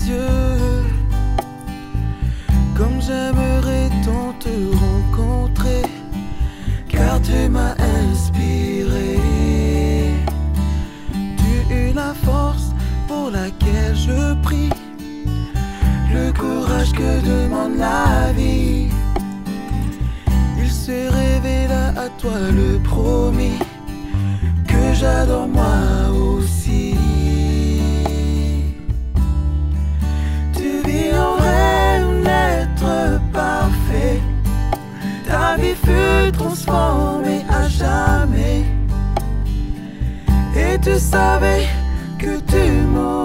yeux. Comme j'aimerais tant te rencontrer, car tu m'as inspiré. Tu es la force pour laquelle je prie, le courage que demande la vie. Il se révéla à toi le promis, que j'adore moi aussi. Tu vis en vrai un être parfait, ta vie fut transformée à jamais. Et tu savais que tu m'aurais